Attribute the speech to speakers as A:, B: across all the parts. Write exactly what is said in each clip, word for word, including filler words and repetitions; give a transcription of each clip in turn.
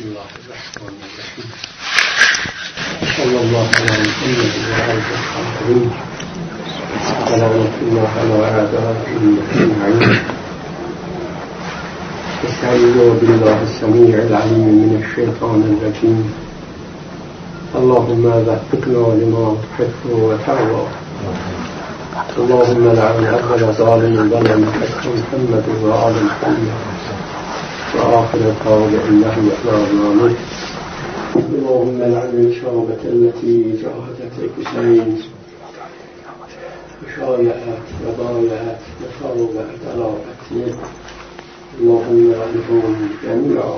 A: بسم الله الرحمن الرحیم. صلی الله علی محمد و آله الطاهرین. سلامت الله علی اعدائه اجمعین. استعیذوا بالله السمیع العلیم من الشیطان الرجیم. اللهم وفقنا لما تحب وترضى. اللهم لعن اول ظالم ظلم حق محمد وآل محمد وآخر قول إنه إحرارنا. اللهم لعن الشعوبة التي جاهدت الحسين وشايعت وبايعت وشاوبت على قتله. اللهم لعنهم جميعا.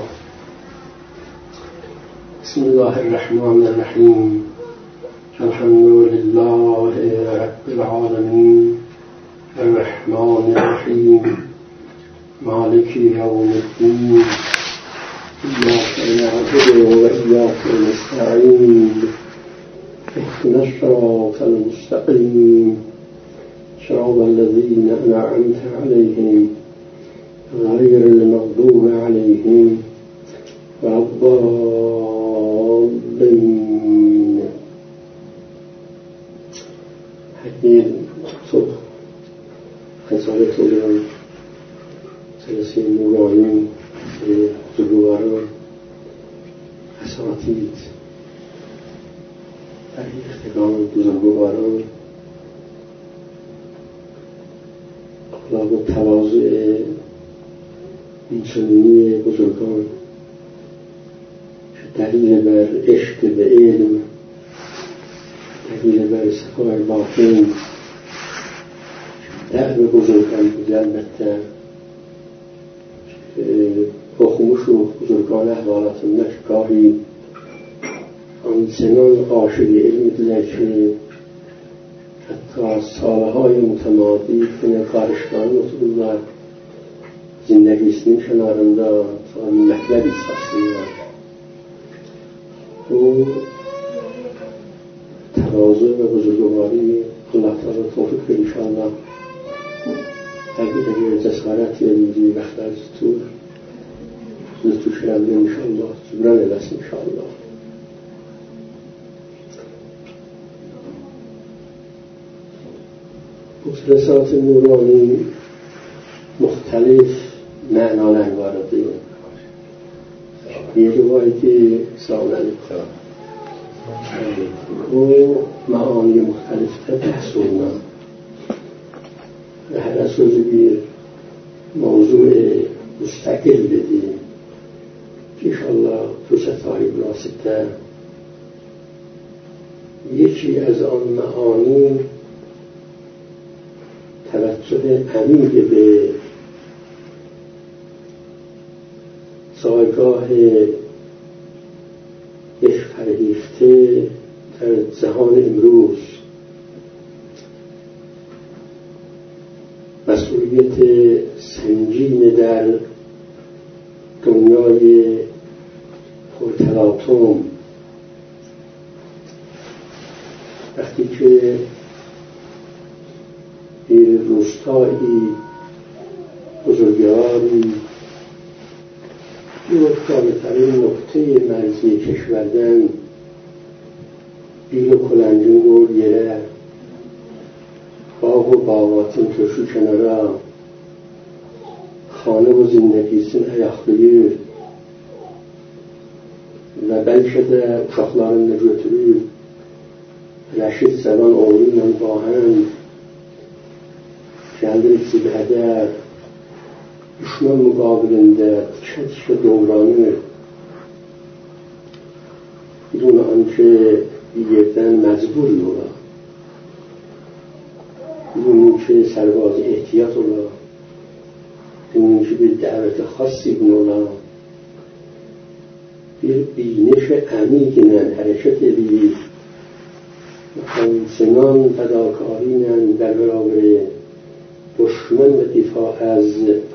A: بسم الله الرحمن الرحيم. الحمد لله رب العالمين الرحمن الرحيم مالك يوم الدين. إياك نعبد وإياك نستعين. اهدنا الصراط المستقيم صراط الذين أنعمت عليهم غير المغضوب عليهم ولا الضالين. حقیقت صبح خسارت رو جلسه نورانی بزرگواران اساتید فرهیختگان بزرگواران اخلاق و تواضع اینچنینی بزرگان که دلیل بر عشق به علم، دلیل بر صفای باطن دعو بزرگان بوده. البته با خموش و بزرگان احوالات نشکاری آنچنان عاشق علم دیده که حتی سالهای متمادی کنه کارشگان مطلوب و زندگی سنیم شنارنده تا مطلبی ساسیم و تواضع و بزرگواری الله تعالی توفیق که انشاءالله اگه جسارت یا دیدی وقت از تو زدتو شرمده انشاءالله زبران الاسم انشاءالله. مختصات نورانی مختلف معنان وارده. یه روایتی سلام علیکم و معانی مختلف تحصولنا و هر از روز بیر موضوع مستقل بدیم انشاءالله فرصت‌های مناسب‌تر. یکی از آن معانی توجه عمیق به جایگاه عشق فرهیخته در جهان امروز، مسئولیت سنگین در دنیای پرتلاطم. وقتی که این روستایی بزرگواری یک کاملترین نقطه مرزی کشوردن بیل و کلنجون و یره باغ و باغاتون کشو کنارا خانه و زندگی سن ایاخبیر و بل شده uşaqların da götürür rəşid zaman oğlu ilə bahan gəlir cibhədər düşman müqabilində tikə-tikə doğranır بدون آنکه bir yerdən məcbur ola, بدون اینکه سرباز احتیاط ola، بدون اینکه bir دعوت خاصی ola، bir بینش عمیقاً حرکت edib همچنان فداکاریاً در برابر دشمن و دفاع از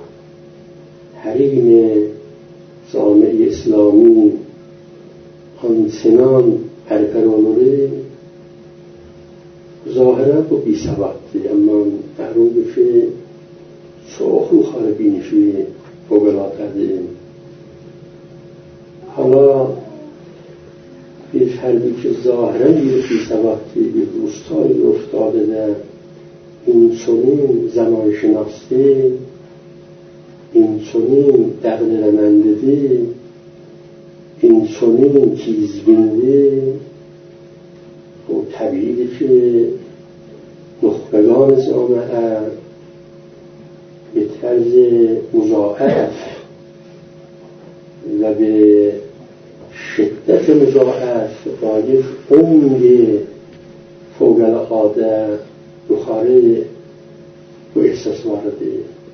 A: حریم جامعه اسلامی همچنان پرپرآمده ظاهرا با بی سوادی اما معلوم که ساخو خاربینشی فوق‌العاده حالا bir فردی که ظاهرا bir بی‌سوادی bir روستایی افتاده در این چنین زمانشناسی، این چنین دغدغه‌مندی، این چنین تیزبینی، و طبیعیه که نخبگان جامعه به طرز مضاعف و به شدت مضاعف با یک عمق فوق‌العاده بخاره و احساس وارده.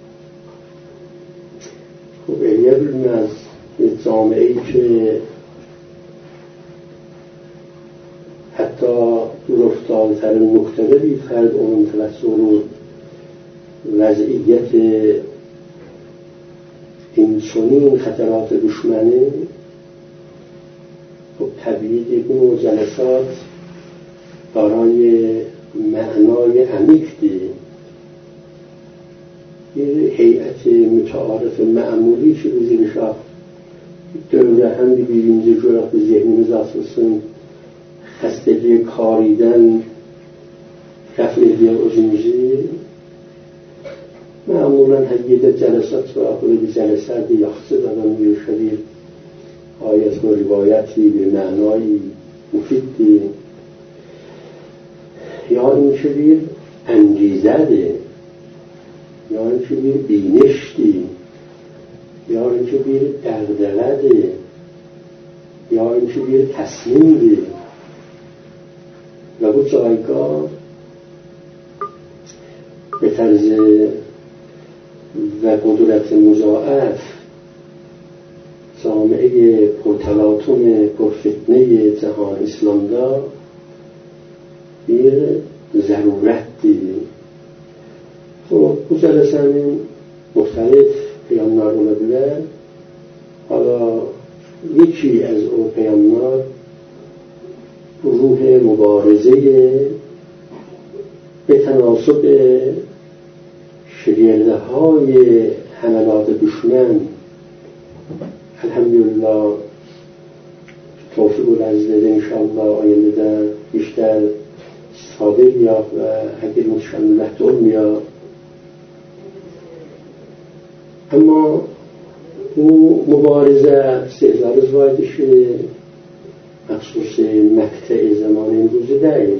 A: خب اگر از جامعه‌ای که حتی دور افتاده‌تر مختلفی فرد اون توسط وضعیت این چنین خطرات دشمنه، خب طبیعی اون جلسات دارای معنای عمیق دی. یه هیئت متعارف معمولی که روزی بشاف دوره هم ببینیم زی جرات به ذهنی مزاسسون خستگی کاریدن رفع احیال ازموزی معمولا هدیه جلسات و آخوری به جلسات یخصه دادن بیو شدید آیت و روایتی به معنای مفیدی یا این شدید انگیزه ده یا این شدید بینشتی یا این شدید دغدغه ده یا این شدید تصمیم ده و بود جایگاه به طرز و قدرت مضاعف جامعه پرتلاطم پرفتنه جهان اسلام دا bir ضرورت دیدیم. خب بزرگ همین مختلف پیامنار اومدن. حالا یکی از اون پیامنار روح مبارزه به تناسب شگرده های حملات دشمن الحمدلله توفیق و لذت انشاءالله آینده در بیشتر استفاده بیاد و اگر مشکل محتول میاد. اما او مبارزه سهزار زوایدش مخصوص مقطع زمان امروز داریم.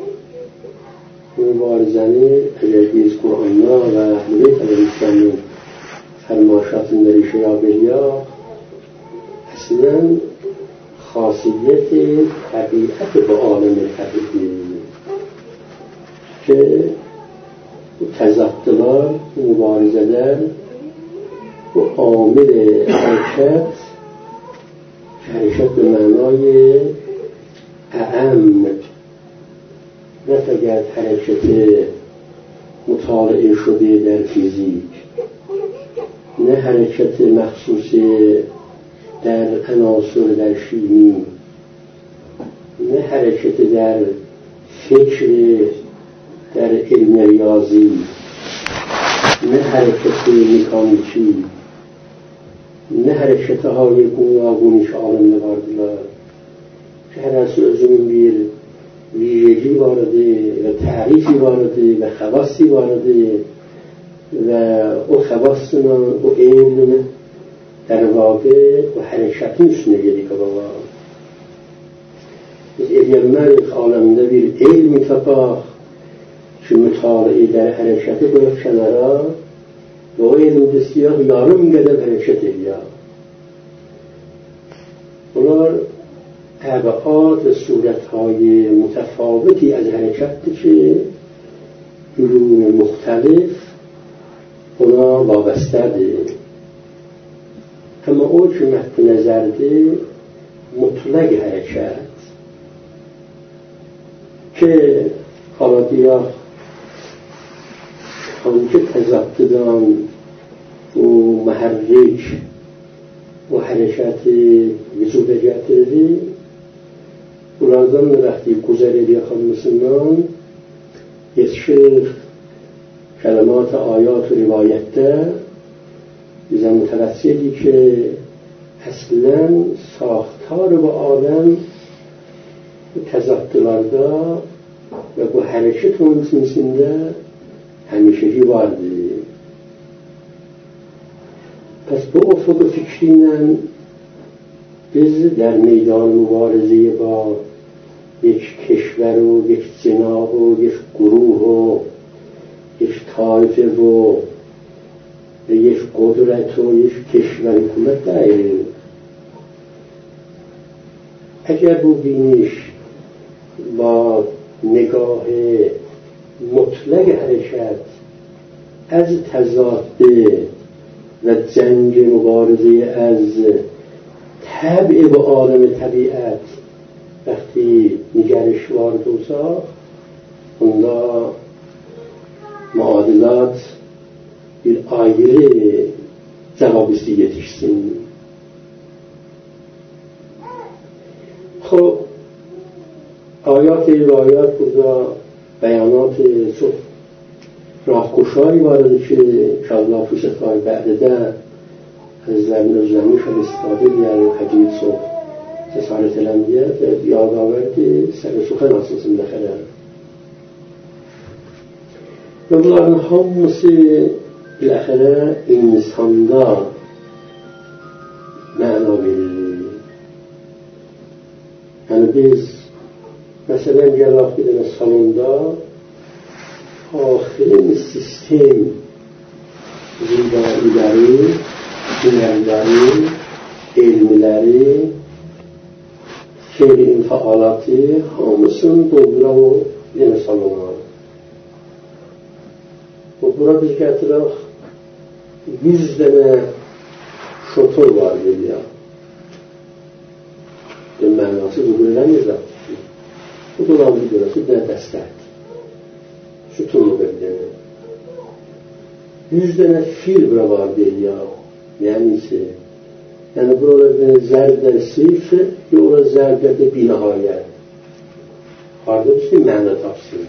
A: مبارزانه اگر بیز قرآن ها و بیت الاسلامی فرماشات نریش یا بلیا اصلا خاصیت طبیعت با عالم طبیعی که تضاددار مبارزه در و عامل حرکت حرکت به معنای اعم، نه فقط حرکت مطالعه شده در فیزیک، نه حرکت مخصوصی در عناصر در شیمی، نه حرکت در فکر در علم ریاضی، نه حرکت مکانیکی، نه حرکت های گوناگونی که عالم نواردلا که هر از ازمون بیر ویژگی وارده و تعریفی وارده و خواصی وارده و او خواصنا و علم در واقع و حرکت نیست نگیری که بابا از ایرمن عالم نبیر علمی تپاخ که مطالعه در حرکت باید کنارا و او علم دستیار یارو میگده حرکت یا اونا طبعات و صورتهای متفاوتی از حرکت که علوم مختلف اونا وابسته ده. اما او که مد نظر ده مطلق حرکت که حالا دیا آنکه تضاددان و محرک و حرکت وجود جاتری ولازم وقتی گذره بیا خود مسلمان یک شیخ کلمات آیات و روایت ده بیزن متوسطی که اصلا ساختار با آدم تضادlarda ve bu hareket onun içinde همیشگی vardı. پس bu افق fikriyle biz در میدان مبارزه با یک کشور و یک جناح و یک گروه و یک طایفه و یک قدرت و یک کشور حکومت داریم. اگر bu بینیش با نگاه مطلق حرکت از تضاده و جنگ مبارزه از طبع و عالم طبیعت وقتی نگرش وارد و ساخت اوندا معادلات bir ayrı cevabüstü yetişsin. خب آیات رایات burada beyanat çok راهگشایی وارده که انشاءالله فرصت‌های بعدده از زمین و زمین شد استفاده بیاره حدید صبح جسارت الانبیاء و یادآور که سر سخن اساسا داخله و bunların hamısı بالاخره insanda məna verir. Yəni biz məsələn gələk bir dənə salonda axirin sistem zidariləri, hünərləri, elmiləri, xeyli infialatı hamısını dolduraq o bir dənə salona. Bura biz gətirək yüz dənə şoför var deyə. Bu mənası qubul eləməyəcək. Bu dolanı görəsi bir dəstəkdir. Sütunlu bir dənə. Yüz dənə fil bura var deyə. Yəni ki, yəni burada bir zərbdə sıfır, yola zərbdə binahayət. Harada bir şey məna tapsın.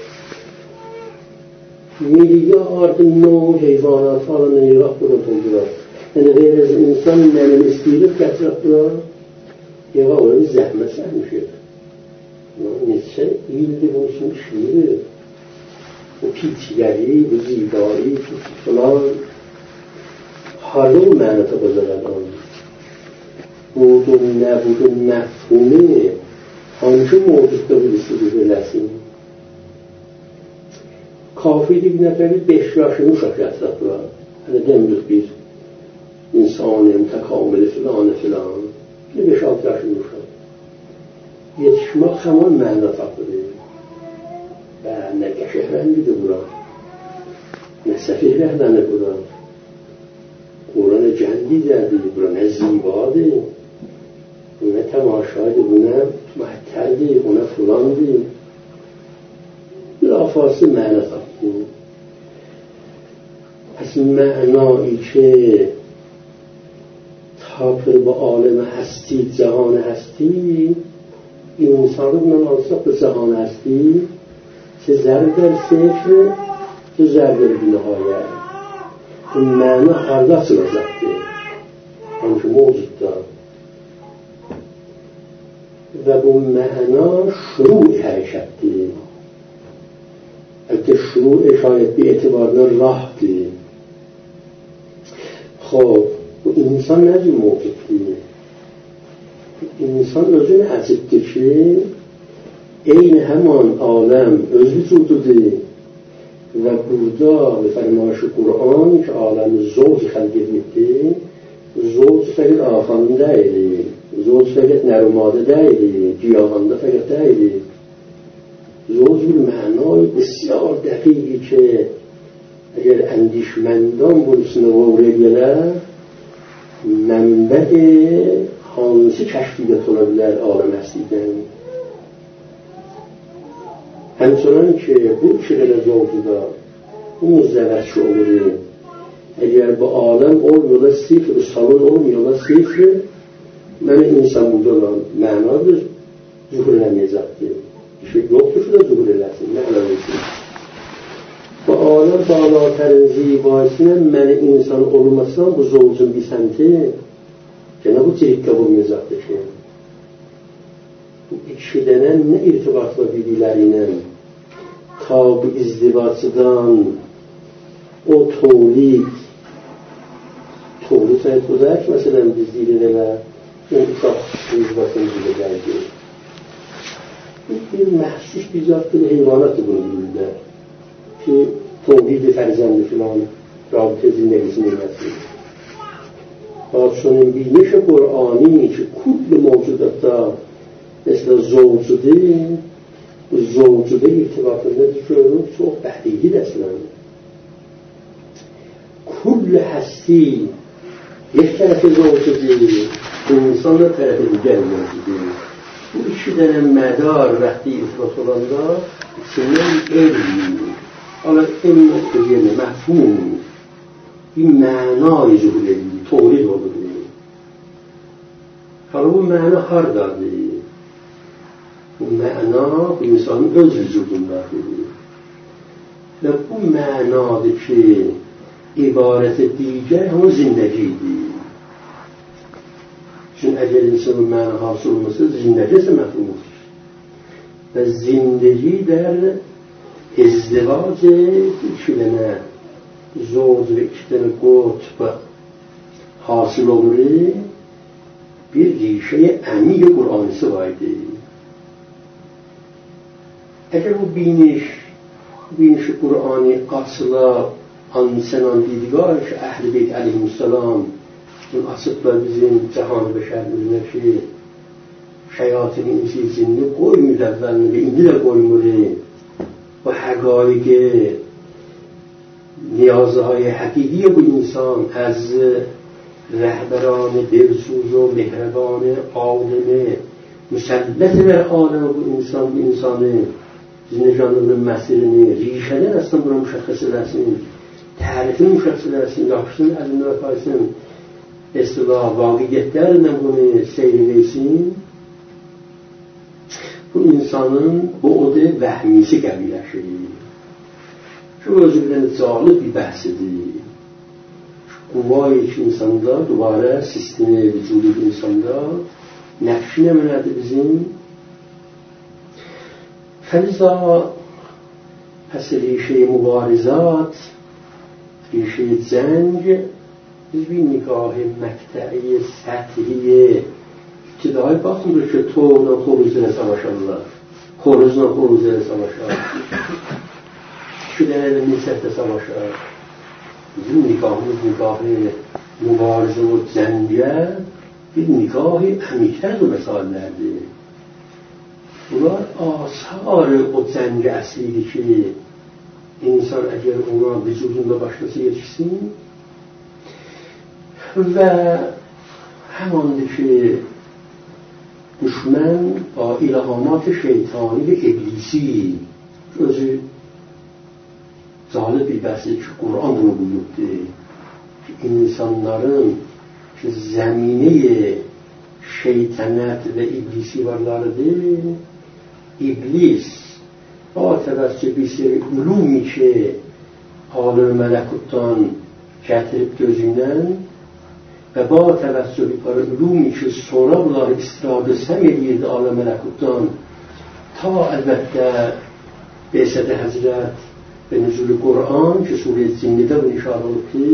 A: میلیارد نوع حیوانات ها رو نگاه کنه بودن یعنی غیر از انسان نمیم استیلت کترک برا یه قابل زحمت سر میشه نیسته ایلده بونشون شیره و پیچیگری و زیبایی فلان حالا و معنات بزرگان بود و نبود و مفهومه آنچه موجود که بلیستی بلسیم کافی دیگه نفری beş yaşını şaklattılar. Hani demdik bir insanın tekamülü filan filan. Bir beş altı yaşını uşaq. Yetişmək hemen məna tapır. Və nə qəşəhləndidir bura. Nə səfihləhlənir bura. Bura nə cəndidədir, bura nə zibadır. Bu nə təmaşadır, bu nə məhtəldir, bu nə filandır. بلافاصله معنی تافتیم پس معنایی که تابر با عالم هستی جهان هستی این انسان رو مناسب به جهان هستی چه ضرب در صفر چه ضرب در بینهایت این معنی هر دست را زده همچه موجود دار و با معنا شروع حرکتی که شروع شاید به اعتبار راه دی خب انسان نجی موجود دی انسان özün عزیزدی این همان عالم öz vücududur ve burada ve فرمایش قرآن که عالم زوج خلق edildi زوج فقط آفرین değil زوج فقط نرماده değil گیاهانده فقط değil زوج bir معنای بسیار دقیقی که اگر اندیشمندان برسونه وارد بیارن منبع hansı kəşfiyyat ola bilər aləm həslikdən. Həmçinin ki, bu iki qədər zovcuda bu müzdəvətçi olur. Əgər bu aləm olmuyorlar sıfır, salon olmuyorlar sıfır, mənə insan burada olan mənadır, zuhur eləməyəcəkdir. şey yoktur da zuhur eləsin, nə eləməsin. Bu aləm balatarin zibasına mənə insan olmasam bu zovcun bir səmti جناب Cirikka vurmuyor zaten. Bu kişilerin ne irtibatla birbirlerinin ta bu izdivaçıdan o tevlid tevlid sayet olarak mesela biz dileneler o uşaq izdivaçını bilecekti. Bir mahsus bir zat bir heyvanatı bunu bilirler. Ki tevlid-i ferzendi filan rabıta zindagisi neylesin. Padişahın bir neşe Kur'an'ı ki kulli mevcudatta mesela zavcuda bu zavcuda irtibatında düşünüyorum çok behliği dersler. Kulli hasti bir tarafı zavcuda bu insanla tarafı diğer mevcuda. Bu iki tane medar vahdi irtibat olanda içinden elmi ama elmi okuyana mefhum bir manayı zuhur edildi, tevlid oldu. Hatta bu mana hardadır. Bu mana bu insanın öz vücudundadır. Ve bu manadaki ibareti diğer ama zindagiydi. Çünkü eğer insanın mana hasıl olması zindagisi mefhumdur. Ve zindagi der izdivacı iki tane zor ve iki tane kutb hasıl olur. Bir rişe emni Kur'an'sı vardı. Eğer bu biniş, biniş Kur'an'ı asla ansenan didigar, Ehl-i Beyt aleyhisselam, asıtlar bizim cihan-ı beşerimizin şey, şeyatın insizini koymuyor evvelini ve indi de koymuyor. Bu hakaiki, niyazı-i hakikiye bu insan az rehberan, dilsuz و مهربان عالم مسلط بر عالم bu insan bu insanı zincanının məsirini rişədən aslında buna müşəxəs edəsin, tərifini müşəxəs edəsin, yaxşısını əlində öpərsin, istilah, vaqiyyətlərlə bunu seyredəsin. Bu insanın bu oda vəhmisi qəbiləşir. Şu özü bilən cəlib bir bəhsidir. Quvvayı ki insanda, duvara, sistemi, vücudu insanda nəqşi nəmələrdir bizim? Fəliza pəs rişə-i mübarizat, rişə-i cəng, biz bir nigah-ı məqtə'i, səthi, ibtidai baxmır ki, toğla xoruzla savaşarlar, xoruzla xoruzla savaşar, iki dənə də nisətlə savaşar. Bizim nikahımız nikahı mübarizə və cəngə bir nikahı əmiklər və məsələlərdir. Bunlar asarı o cəngə əslidir ki, insan əgər ona vücudunda başlasa yetişsin və həmandır ki, düşmən o ilhamat-ı şeytani və iblisi özü zalib bir bəhsdir ki, Kur'an bunu buyurdu ki, insanların ki, zəmini şeytanət və iblisi varlarıdır. İblis o təvəssü bir seri ulumi ki, aləm mələkutdan gətirib gözündən və bu təvəssü bir ulumi ki, sonra bunları istifadə səm edirdi aləm mələkutdan ta əlbəttə Beysədə Həzrət ve nüzul-i Kur'an ki Sure-i Zinni'de bu işaret olub ki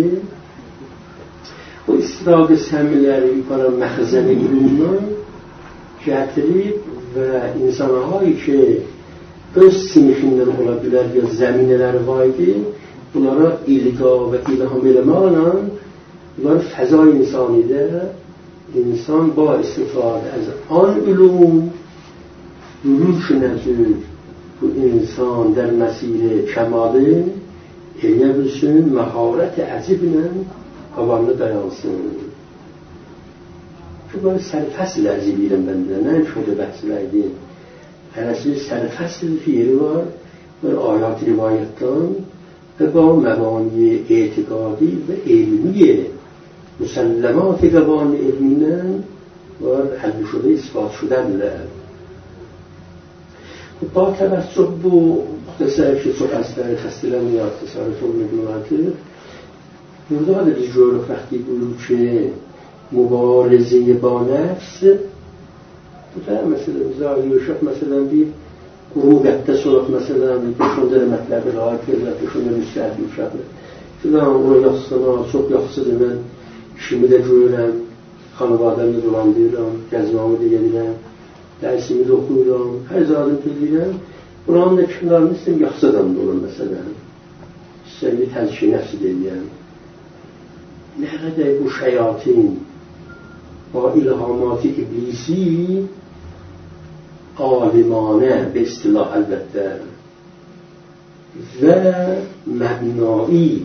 A: o istidadı səmləri yukarı məxzəni ilmindən gətirib və insanahay ki öz sinifindən ola bilər ya zəminələri var idi, bunlara ilqa və ilham eləməklə bunlar fəza insanidə insan ba istifadə az an ülum yürüş nəzür bu insan در مسیر کماlı eləyə bilsin, məharət əziblə qabarını dayansın. Çünki böyle sərfəsil ərz edirəm mən də, nə şöyle bəhslərdir. Hərəsi sərfəsil ki yeri var, böyle ayat rivayətdən və bu məbani etiqadi və elmi müsəlləmat qəbani elmindən var, həll şudə, ispat şudədirlər. با توجه به مختصر که تو اصلا خستیدن یا اختصارتون میدونم که مرداد جور وقتی بود که مبارزه با نفس بوده مثلا زاویه و شک مثلا bir grup müqəddəs olaq məsələn beş-on dənə mətləbi rahat verirlər, beş-on dənə müstəhəb uşaqlar. Filan ona yaxşısına, çox yaxşıdır, mən işimi də görürəm, xanavadamı da dolandırıram, gəzmamı da gedirəm, dərsimi də oxuyuram, hər zadım bilirəm. Buranın da kimlərini istəyəm, yaxşı adam da olur məsələn. İstəyəm bir təzkiyə nəfsi deyəm. Nə qədər bu şeyatin, با ilhamat iblisi عالمانه به اصطلاح البته و مبنایی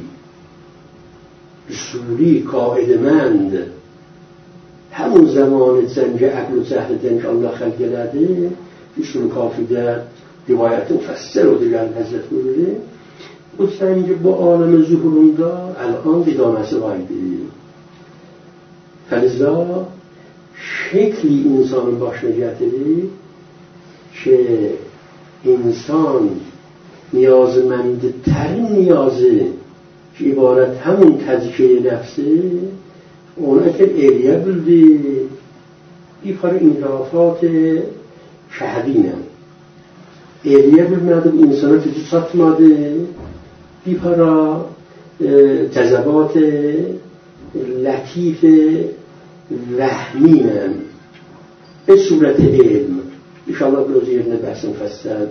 A: اصولی قاعده‌مند همون زمان زنگ عقل و زهرden که Allah خلق کرده ایشون کافیده روایت مفصل رو دیگر حضرت بوده o زنگ با عالم ظهورunda الان قدامت vaydi فلذا şekli insanın başına getirir که انسان نیازمندترین نیازی که عبارت همون تزکیه نفسه اونا که الیه بلدی این کار انحرافات شهدینه الیه بلدیم انسان تجو ساتماده این کار جذبات لطیف وهمینه به صورت علم İnşallah bir öz yerine bəhsin fəssəl.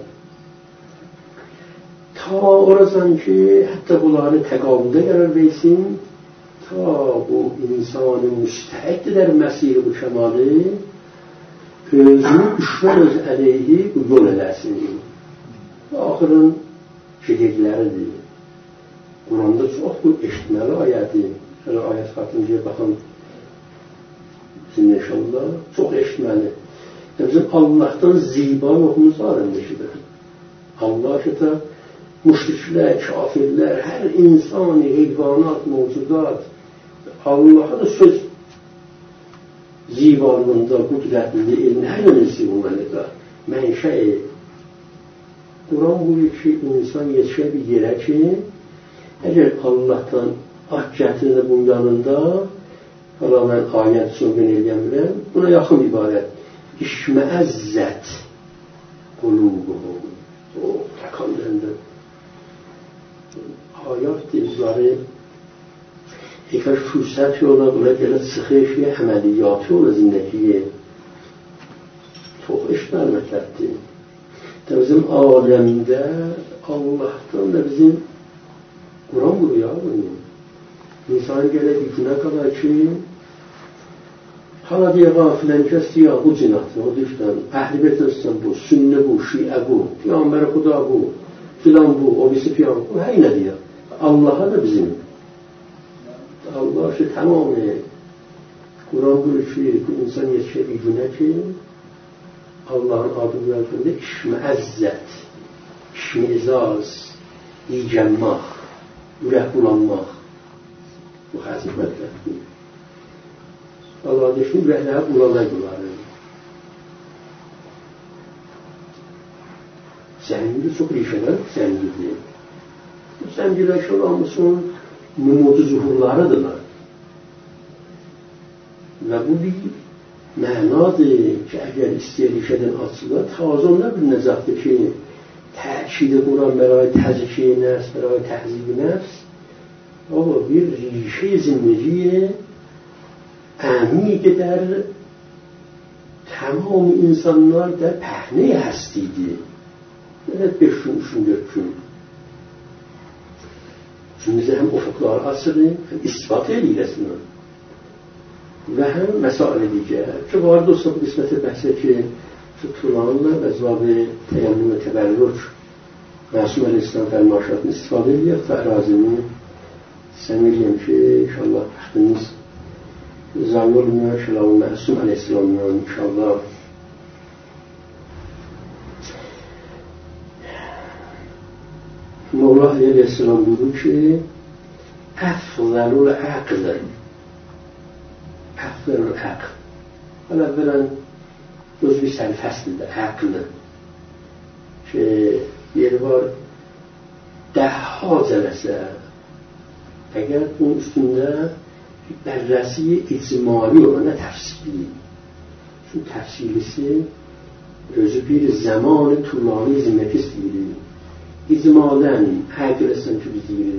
A: Ta oradan ki, hətta bunları təqabüldə qərar versin, ta bu insanı müstəhəd edər məsiri bu kəmalı, özünü düşmən öz əleyhi bu yol edəsin. Axırın şedirləridir. Quranda çox bu eşitməli ayədir. Şöyle ayət xatımcıya baxın, sizinlə inşallah, çox eşitməli. Bizim Allah'tan ziba yoxumuz var endişidir. Allah ki ta müşriklər, kafirlər, hər insani, heyvanat, mevcudat Allah'a da söz zibalığında, qudrətində, elini hər önəsi olmalıdır. Mənşəyi Quran buyur ki, insan yetişə bir yerə ki, əgər Allah'tan ak gətirir bunun yanında, hala mən ayət sözünü eləyəm biləm, buna yaxın ibarət. İşmeəzzət qulubuhum. O təkanlarında ayat izləri eğer fürsət yola buna görə çıxış və əməliyyatı yola zindəkiyə çox işlər mətləbdir. Bizim aləmdə Allah'tan da bizim Quran buyuruyor. İnsan gələ bir günə kadar ki حالا دیگه غافلن کسی یا bu cinatı, o düşten, ehli beyt bu, sünni bu, şiə bu, peygamber xuda bu, filan bu, o birisi peygamber bu, her ne diyor. Allah'a da bizim. Allah şu tamamı, Kur'an buyuruyor ki, bu insan yetişe bir güne ki, Allah'ın adı verdiğinde işmeəzzət, işmizaz, iyicənmaq, ürək bulanmaq, bu xəzifətlərdir. Allah deşin ürəkləri bulanay bunları. Zəngili çox rişələr zəngildir. Bu zəngilər şolamısın numudu zuhurlarıdırlar. Və bu bir mənadır ki, əgər istəyir rişədən açılır, tazı onda bir nəzaqdır ki, təkidi Quran bərای təzkiyə nəfs, bərای təhzib-i nəfs, o bir rişə zindgiye عمیق در تمام insanlar da pəhne həstiydi. Evet, beş gün, üç gün, dört gün. Çünkü bize hem ufuklar asırı, hem ispat ediləsinə və həm məsailə digər. Ki, var da olsa bu qismətə bəhsə ki, tutulanla və zvabi təyyəmmüm və təbərrüc Məsum Aleyhisselam fərmaşatını istifadə edəyək və ərazini sən eləyəm ki, inşallah bəxtimiz zayi olmuyor, şəlavu Məsum Aleyhisselamla inşallah. Mevla Aleyhisselam buyurur ki, əfzəlul əql, əfzəlul əql. Hələ verən öz bir sərfəslidir, əql. Ki, yeri var, dəhha cələsə, əgər bunun üstündə بررسی اجمالی و نه تفصیلی. چون تفصیلی سی روزی بیر زمان طولانی زمکست دیگری اجمالاً عقل استن که بزیگری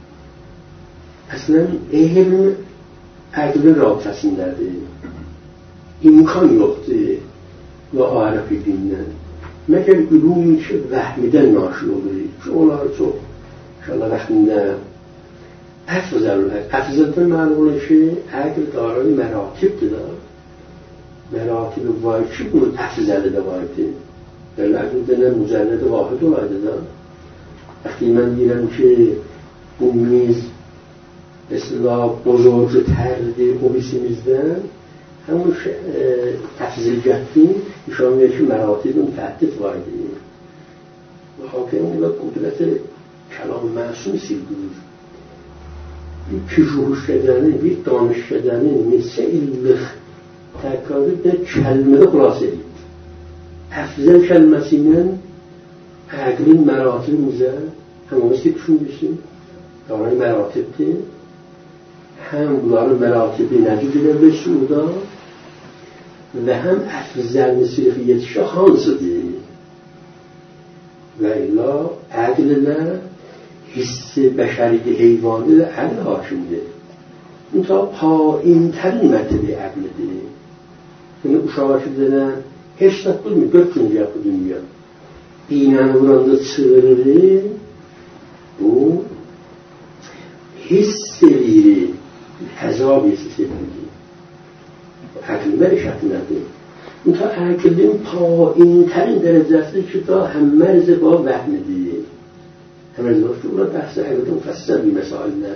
A: اصلا علم عقل را تصمیم داده امکان یoktu و عارفی بینن مگر علومی که وهمیدن ناشی oluyor. Çünkü onlar çok inşallah vaxtində افضل افضل معلوم olan şey عقل دارای مراتبdir da. مراتب واجب bunun افضل de vardı. در عقل denen mücerred vahid olaydı da. وقتی من دیدم که bu میز اصطلاح بزرگترdi ofisimizden همون تفضیلیتی نشان میده که مراتب متعدد واردی و حاکم اون قدرت کلام معصوم سیدود bir püruhşedeni, bir danışşedeni meselelik tekrar bir kelmede kulas edildi. Efzel kelimesinin aklın meratibimize hem onu siz düşünmüşsün, davranı meratibdi. Hem bunların meratibi nedir ve şurada ve hem efzel mesirfiyet şahansıdır. Ve illa aklına hissi beşeriydi, heyvani ve el hakimdir. Mutlaka payinterin mertebi aklidir. Yani uşağa şidene hiç tatlı dört gün yapı dünya. İğneni vuranda çığırır, bu hisseleri, hezabiyesi sebebidir. Aklın merişatındadır. Mutlaka aklın payinterin derecesi ki ta hem merze ba vehmidir. همه زوجت اون را بحث عقیده مفصل بی مسائل نه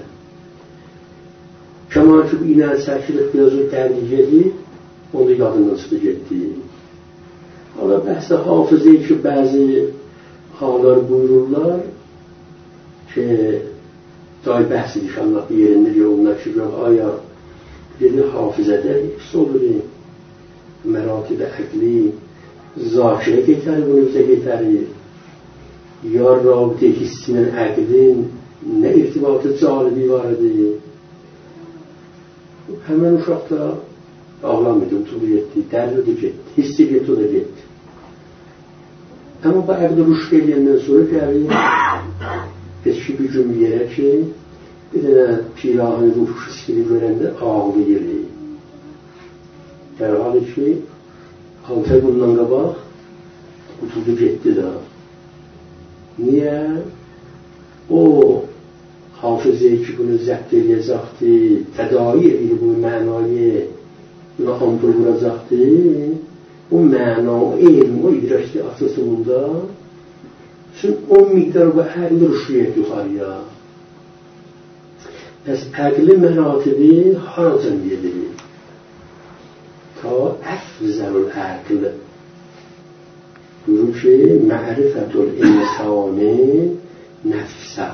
A: شما چون این از سرشیل اختیازی تدریجی اون رو یادن نصفه جدی حالا بحث حافظه که بعضی حالار بuyururlar که دای بحثی دیشان وقتی yerinde yoğunlar çıkıyor آیا dedi hafızada soruları مراتب عقلی ظاهره گتر بونوزه گتری یا رابطه hissinin عقلin ne irtibatı calibi vardı. Hemen uşaqda ağlamıydı, oturdu gitti, dərlidi gitti, hissi gitti, o da gitti. Ama bu əqli rüşq edəndən sonra gəlir, eski bir gün bir yerə ki, bir dənə pirahın ruh hissini görəndə ağlı gelir. Dərhali ki, altı ay bundan qabaq oturdu gitti da. Niye? O hafızayı ki bunu zəbt edəcəkdi, tədavi edir bu mənayı, buna ampul vuracaqdı, o məna, o elm, o idraşlı asasında çünkü o miqdar bu əqli rüşviyet yuxarıya. Bəs əqli məratibi haracan gedir? Ta əfzəlül əqli بروش معرفت الانسان نفسه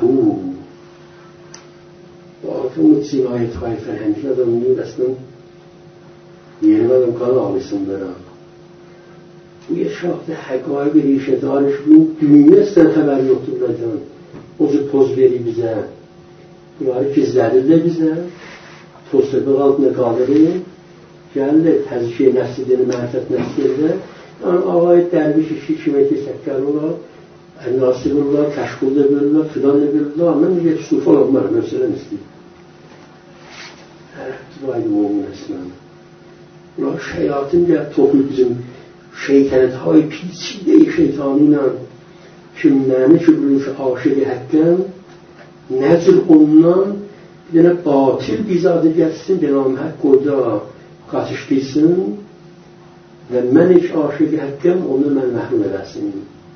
A: و اون زیبایت های فرهنگی آدم میگه اصلا یه آدم کار آمیسون برم و یه شاخت حقایق ریشه دارش بین دنیا استن خبر یoktu buradan ozu poz veri bize bunları ki zədirdə bize tostabı altına qalırı gəldi təzkiyə nəfsidir, mərifət nəfsidir yani ağayet derviş işi kümeti sekkar ola, nasip ola, keşkulda bölüla, filan bölüla, ama bir sufa olmalı, mesela isteyim. Her tıbaydı mu'min esnam. Ulan şeyatınca toplum bizim şeytanet hay piçide şeytanıyla kimlərini ki bürünüş aşıqı haqqən, nəcr ondan bir dənə batil bizadı gəlsin, benam haqq qoyda qaçışdıysın, ve mən heç aşıqı haqqəm onu mən məhrum edəsin.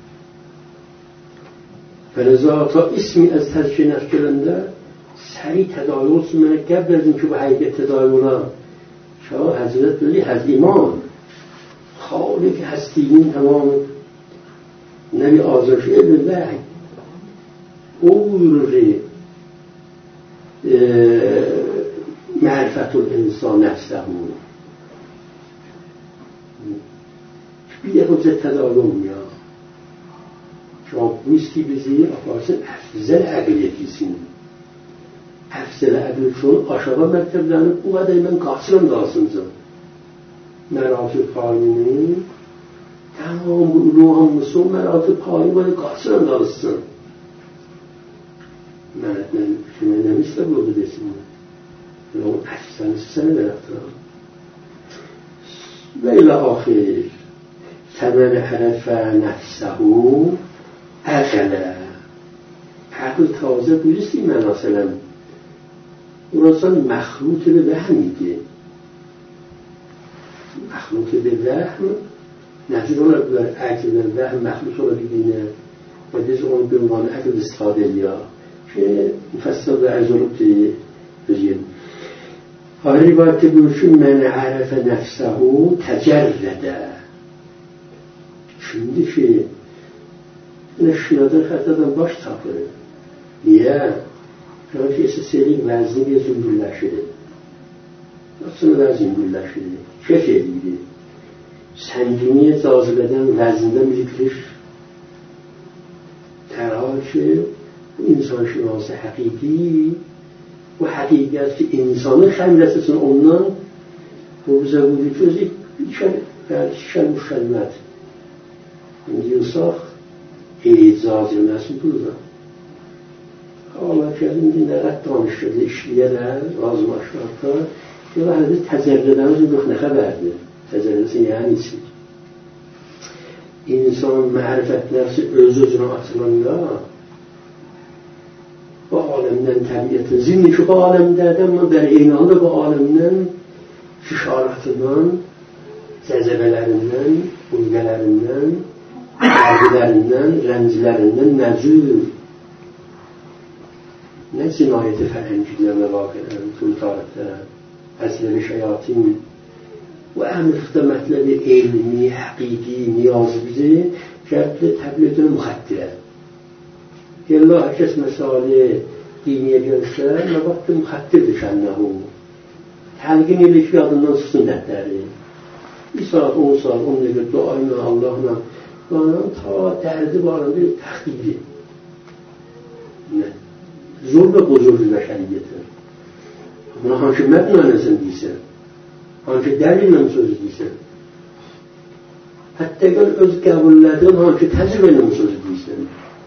A: Və rəzata ismi az təzkiyə nəf gələndə səri tədavi olsun, mənə qəbr edin ki bu həqiqət tədavi ola. Şah Həzrət dedi, həz iman, xaliq həstiyinin tamamı, nəbi azərşi edin vəhy, o buyurur mərifətul insan nəfsəhu. Bir de bize tedavi olmuyor. Şu an bu iski bizi yaparsın efzel əqliyyətisin. nefsel çün aşağı mertebelerini bu kadar hemen kaçıran lazımdır. Meratı payinin tamam bu ruhamlısı o meratı payini böyle kaçıran lazımsın. Ben şimdi ne misle buldu desin. O efsanesi seni bıraktıran. Ve ile ahir temel herefe nefsehu ecele. Akıl taze buyursun mesela. Burası mehlût ve vehmiydi. Mehlût ve vehm necil olabilir, akıl ve vehm mehlût olabildiğine ve biz onu bir ünvanı akıl istifade ediyor. Şey, müfessel ve arz olup diye özgün. Hayır rivayette buyursun men arefe nefsehu tecerrede. Şimdi şey, yine şınadır hatadan baş tapır. Niye? Çünkü ise senin vəzni bir zümbürləşir. Aslında da zümbürləşir. Şək edir. Sənginiyə cazib edən vəzində müziklir. Tərah ki, bu insan şinası həqiqi, bu həqiqət ki, insanın xəmrəsisin ondan bu bizə vurdu ki, özü şən müşəlmət. Diyorsaq, icaz eləməsin burada. Allah kərimdə nə rədd danışırdı, işləyərək, lazım aşağıda. Ya da hələ təzərrədəmiz yox, nə xəbərdir? Təzərrədəsin, yəni içik. İnsan mərifətlərsi öz-özünə açılanda bu aləmdən təbiyyətin, zimni ki, bu aləmdədən, bəli, eynanda bu aləmdən şişaratından, cəzəbələrindən, uyğələrindən, ərdilərindən, rəncilərindən məcul. Ne cinayeti fərəngiylərlə vaqədən, tüm tarixdə, əsləri şəyatin və əmrifdə mətləbi elmi, həqiqi, niyazı bizi cəbdə təbliğ edən müxəttirə. Allah hər kəs məsali diniyə gəlsə, nə vaxtda müxəttirdir şənnəhu. Təlqin elə ki, adından çıxsın nətləri. Bir saat, on saat, on dəqiqə duayla, Allahla, ta dərdi barında təxdiqdir. Nə? Zor ve bozuldu bəşəriyyətin. Buna hangi məbnanəsən deyirsən, hangi dəlillə söz deyirsən, hətta gəl öz qəbullədən hangi təcrübəylə söz deyirsən.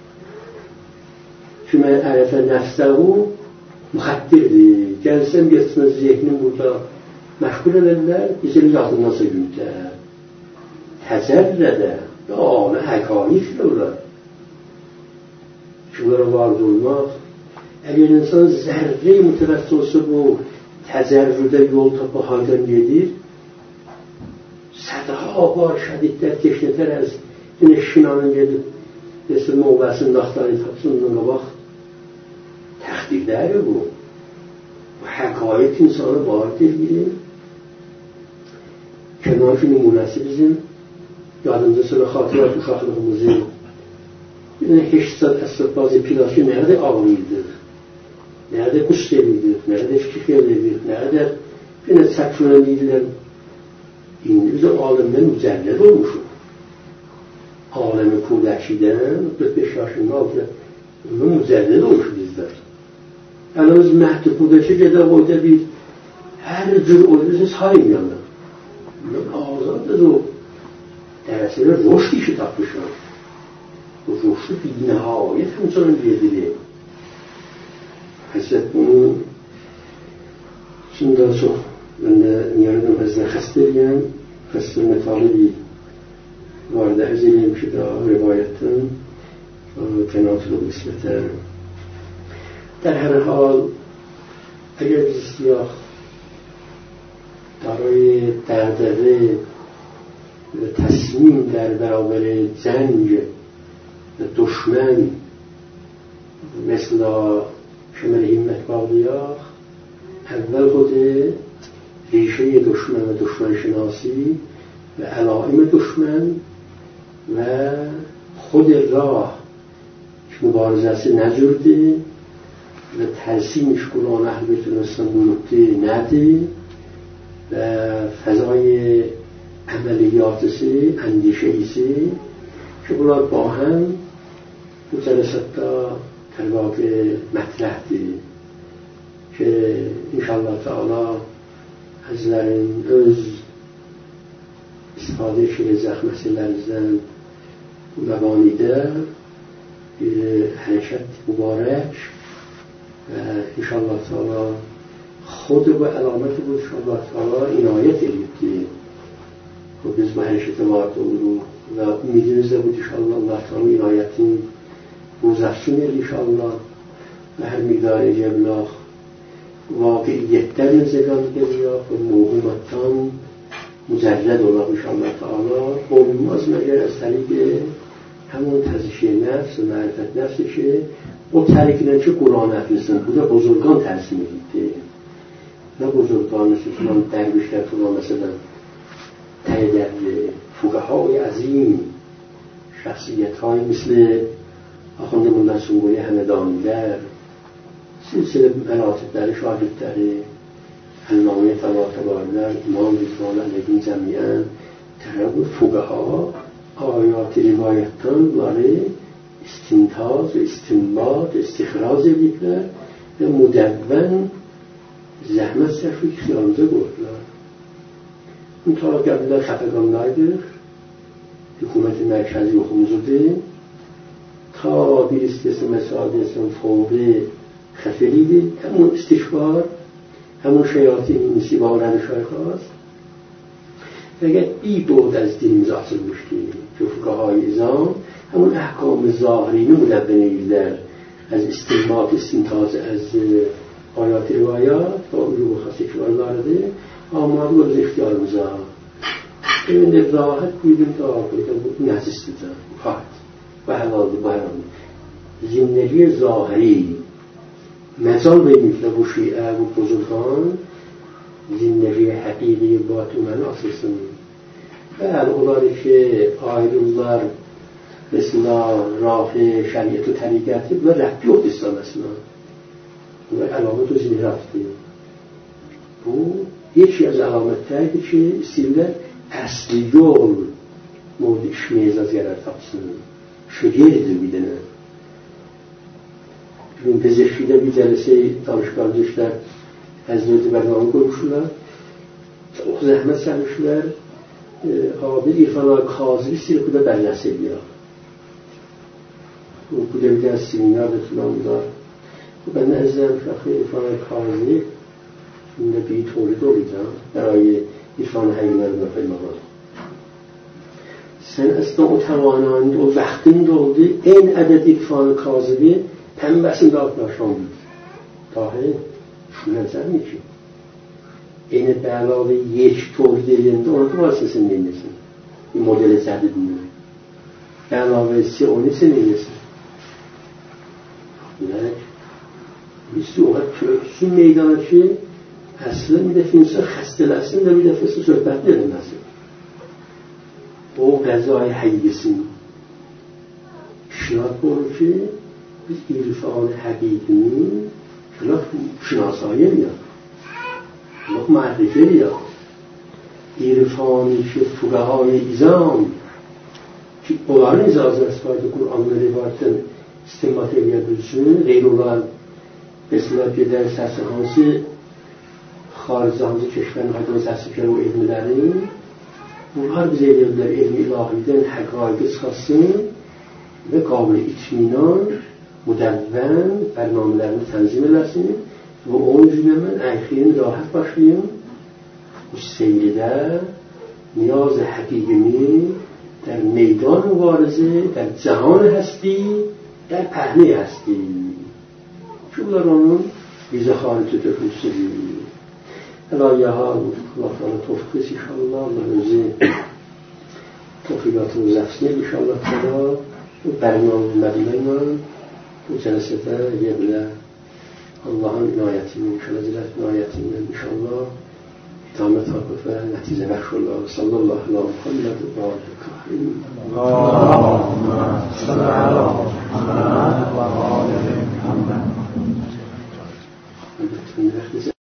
A: Kimə ərəfə nəfsəhu müxəttirdir. Gəlsən geçsinə zihnin burada məşğul edərlər, bizim yadından sögüntə. Təzərrədə, ya nə həqaiqdir olar. Kimlərə vardı olmaz. Eğer insan zerre mütevessıl olsa bu tezerrüde yol tapı halden gelir, sədha var, şədidlər keçnətər əz, yine şinanın gedib, desin, növbəsinin daxtarı tapsın, ona bax, təxdirləri bu. Bu həqaiq insanı vardır bilir. Kenafi nümunəsi bizim, yadımda sonra xatirət uşaqlığımızı, yine heşsat əsrət bazı pilası nerede ağlıydı? Nerede kuş devirdik, nerede fikir devirdik, nerede yine çəkfirəliydiler. İndi biz aləmdən mücəlləd olmuşuq. Aləmi kudəkidən dörd beş yaşının altı mücəlləd olmuşuq bizlər. Yəni biz məhdi kudəki gedə boyda bir hər cür oyunu saymayanlar. Azaddır o dərəsilə roşd işi tapmışlar. O roşdu bir nəhayət həmçinin gedilir. Həzrət bunu şimdi daha çox ben de niyarıdan Həzrət xəstəliyəm, xəstəlmə talibi var da əzəliyəm ki daha rivayətdən qənatlı qismətə. در هر حال اگر بسیار برای دردره و تصمیم در برابر جنگ و دشمن مثل شمال همت باقیاخ اول خود ریشه دشمن و دشمن شناسی و علائم دشمن و خود راه که مبارزه نجرده و ترسیمش قرآن اهل بیت الاسلام بلوکته نده و فضای عملیاتسی اندیشهیسی که بلاد با هم دو جلسات در واقع مطرح ده. که انشاءالله تعالی از لرین öz istifadə edəcək məsələlərimizdən ləvanidə bir hərəkət mübarək və inşallah تعالی خود bu əlaməti bu inşallah تعالی inayət edib ki bu biz bu hərəkətə varid oluruq və ümidimiz də bu inşallah Allah تعالی inayətin muzəffin edir inşallah və hər miqdarı cəblaq واقعیت‌تر زگان بیا و موهومتان مجرد الله انشاءالله تعالی قوم از مگر از طریق همون تزکیه نفس و معرفت نفسشه و طریق نچه قرآن افرستن بوده بزرگان ترسیم دیده نه بزرگان مثل درویش در طول مثلا تایی در فوقه های عظیم شخصیت های مثل آخوند مولن سنگوی همدانی در سلسله مراتب داره شاگرد داره علامه فلاتبارلر امام رضوان علیهم جمیعا طرف فوقه ها آیات روایتان برای استنتاج و استنباط استخراج دیگر و مدون زحمت صرفی خیانده بردن اون تا قبل خفگان نایدر حکومت مرکزی و خونزوده تا بیرست اسم مساعدستان فوقه خفریده همون استشبار همون شیاطین نسیبا و رنشای خواست اگر ای بود از دین زاصل مشکی که فقه های ازام همون احکام ظاهری مدبنه در از استنباط استنتاج از آیات روایات و علوم خاصی که وارده آمار و از اختیار مزا این راحت بیدیم تا آقایتا بود نزست بزن فقط و حلال برام زندگی ظاهری مثال بگیم که شیعه و بزرگان زندگی حقیقی باطنان اساسن و اونایی که آیدولار مثلا راه شریعت و طریقت و رفتی و دستان مثلا و علامت و زنی رفتی bu یکی از علامت‌هایی که استیلر اصلی یول مورد اشمیز از قرار تابسن شگرد میدنه چون پزشکی در bir جلسه دانشگاه داشتن از نوع برنامه گروشونن او زحمت سرشونر آبی ایرفان کاظمی سیر کده برنسه بیا او کده بیده از سیمینار بتونم دار و بنده ازم شخص ایرفان کاظمی این بی طوری دو بیدم برای ایرفان حیونه رو بفعل مقال sen اصلا o توانایی o وقتین دولده این عدد ایرفان کاظمی همین بسیم داد ناشان بود تاهه نظر میشه این به علاوه یک طوری دیلنده اون تو واسه نمیسن این مدل زده دونه به علاوه سی اونیسه نمیسن نه بیستی اوقات که میدانه که اصلا میده فیلمسا خسته لسن در میده فیلمسا صحبت نده او غذای حییسین شناد برو که ایرفان حقیقی خلاف شناسایی میاد خلاف معرفه میاد ایرفانی که فقه های ایزام که اولان ایزاز نسبت قرآن و روایت استنباط بیاد بزرگی غیر اولان بسیار که در سرسخانسی خارج همزه کشور نهاید و سرسکر و علم داریم اونها بزیده در علم الهی دن حقایق خاصی و قابل اطمینان مدون برنامه‌لرını تنظیم edersin ve onun yüzünden ayaklarını rahat başlayın. Bu seyrede نیاز حقیقی در میدان مبارزه در جهان هستی در پهنه هستی شغل رانون بیزه خارج تفوسری الایه ها الله تعالی توفیقش انشاءالله الله روزی توفیقات و زفسنه انشاءالله تعالی و برنامه مدینه من و جلسه یه بله Allah'ın inayetinin, şöyle inayetinin inşallah itamet hakıf ve netice bekşullah. Sallallahu aleyhi ve Muhammed ve aleyhi Allahümme salli ala Muhammed ve aleyhi Muhammed.